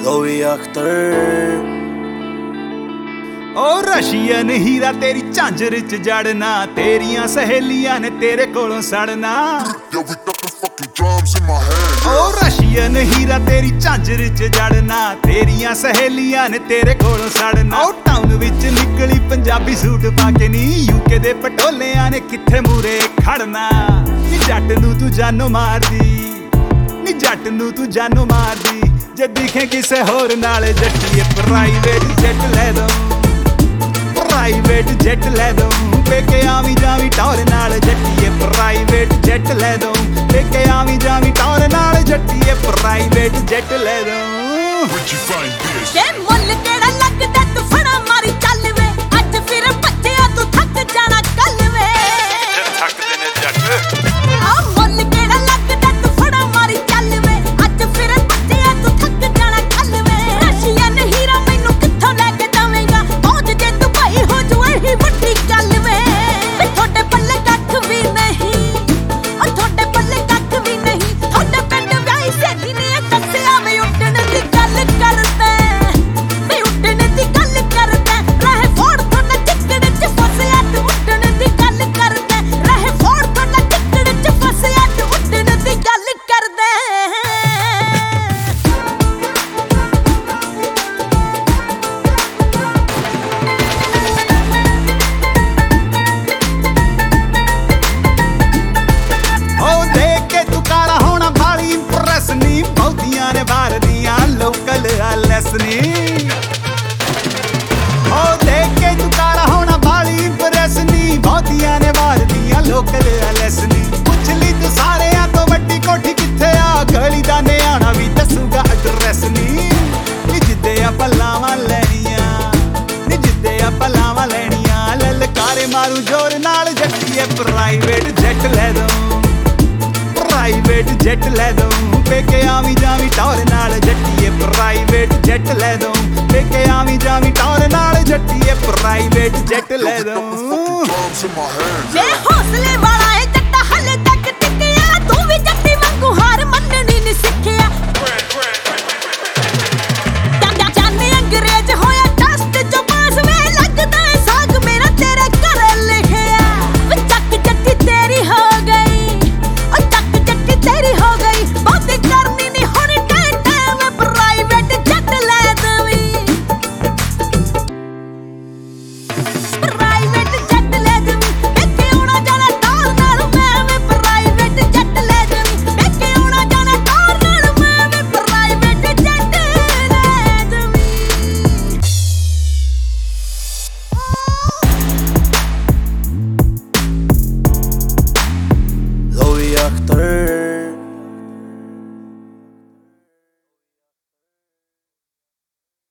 Joey Akhtar ओ Russian हीरा तेरी झांझर च जड़ना, तेरियां सहेलियां ने तेरे कोलों सड़ना। ओ रशियन हीरा तेरी झांझर च जड़ना, तेरियां सहेलियां ने तेरे कोलों सड़ना। ओ टाउन विच निकली पंजाबी सूट पाके नी, यूके दे पटोलियां ने किथे मूरे खड़ना। नी जट नू तू जानो मारदी, नी जट नू तू जानो मारदी, जे दिखे किसे होर नाल जट्टीए प्राइवेट जेट ले दो, प्राइवेट जेट ले दो, पेके आवी जावी टौर नाल जट्टीए प्राइवेट जेट ले दो, पेके आवी जावी टौर नाल जट्टीए प्राइवेट जेट ले दो। जे मुल केड़ा लगदा तू फड़ा मारी चल वे, अज फिर बच्चिया तू थक जाना कल वे। थक देने जट आ मुल केड़ा लगदा तू फड़ा मारी चल वे, अज फिर बच्चिया तू थक जाना कल वे। रशियन हीरा मैनू कित्थों लेके जावेंगा, पहुंच जे तू भाई हो जाए ही वड्डी गल वे। वे थोड़े पल्ले कख भी नहीं, ओ थोड़े पल्ले कख भी नहीं, थोड़े पिंड व्याही सहेली ने दस्सिया वे उड्डण दी गल करदा, वे उड्डण दी गल करदा। रहे फोड़ थोड़ा चिकड़ च फसिया तू उड्डण दी गल करदा, रहे फोड़ थोड़ा चिकड़ च फसिया तू उड्डण दी गल करदा। ओ देख के तू काला होना भाली इंप्रेस नी, बहुतियां ने बाहर दियां लोकल आलस नी। ओ देख के तू काला होना भाली इंप्रेस नी, बहुतियां ने बाहर दियां लोकल आलस नी। पुछ ली तू सारेयां तो वड्डी कोठी किथे आ, गली दा नियाणा भी दसूगा एड्रेस नी। नी जिद्दे आ लावां लैणियां, नी जिद्दे आ लावां लैणियां, ललकारे मारू जोर नाल जट्टीए प्राइवेट जेट ले दो, प्राइवेट जेट ले दो, पेके आवी जावी टौर नाल जट्टीए प्राइवेट जेट ले दो, पेके आवी जावी टौर नाल जट्टीए प्राइवेट जेट ले दो। जे हौसले